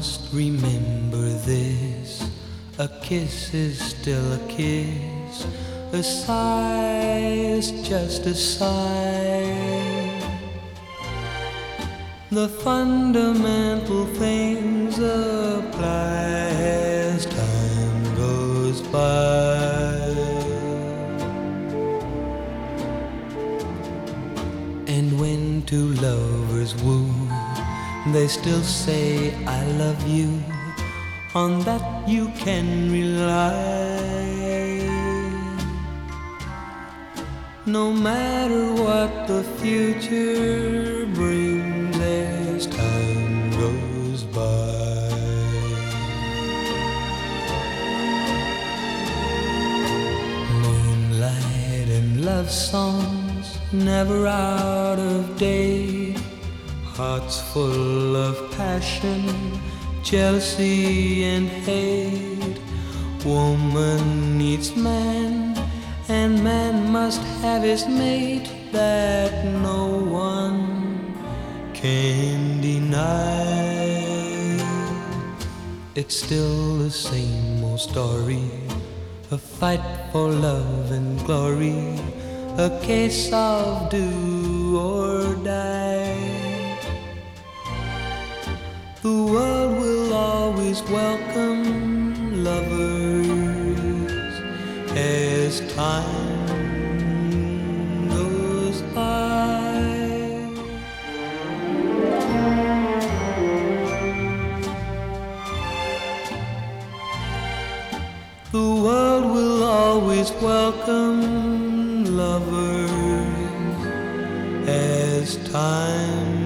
must remember this, a kiss is still a kiss, a sigh is just a sigh. The fundamental things apply as time goes by. And when two lovers woo, they still say I love you, on that you can rely. No matter what the future brings as time goes by. Moonlight and love songs never out of date, hearts full of passion, jealousy and hate. Woman needs man, and man must have his mate, that no one can deny. It's still the same old story, a fight for love and glory, a case of do or die. The world will always welcome lovers as time goes by. The world will always welcome lovers as time